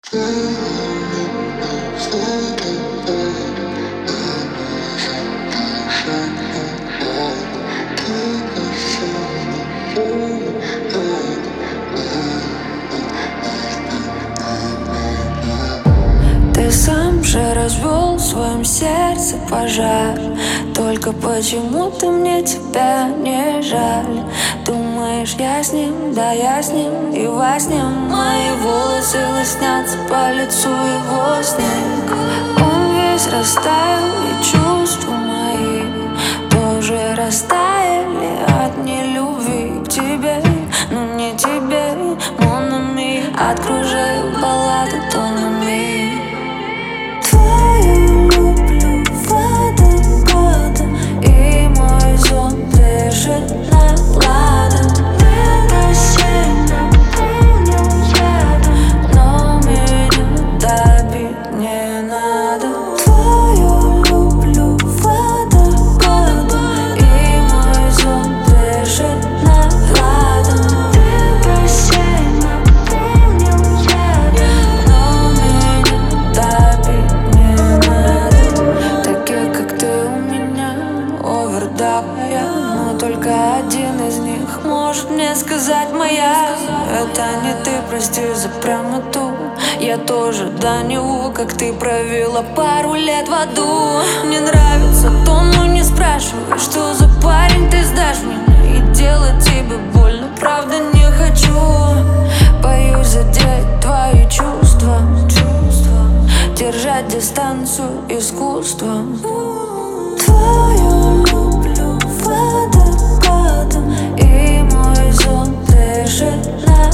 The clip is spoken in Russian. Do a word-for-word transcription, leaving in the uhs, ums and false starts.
Ты сам же развел в своем сердце пожар. Только почему-то мне тебя не жаль. Думаешь, я с ним, да я с ним и во сне. Мои волосы лоснятся по лицу его снег. Он весь растаял, и чувства мои тоже растаяли от нелюбви к тебе. Но не тебе, mon ami. Откружаю баллады тонами. Твою люблю водопадом, и мой сон дышит на ладан. Прощай, наполнил ядом, но меня топить не надо. Твою люблю водопадом, и мой сон дышит на ладан. Прощай, наполнил ядом, но меня топить не надо. Такие, как ты, у меня овердая, но только один из них может мне сказать моя. Это не ты, прости за прямоту. Я тоже до него, как ты провела пару лет в аду. Мне нравится то, но не спрашивай, что за парень ты сдашь меня. И делать тебе больно, правда не хочу. Боюсь задеть твои чувства. Держать дистанцию искусство. Твою люблю водопадом, и мой сон дышит на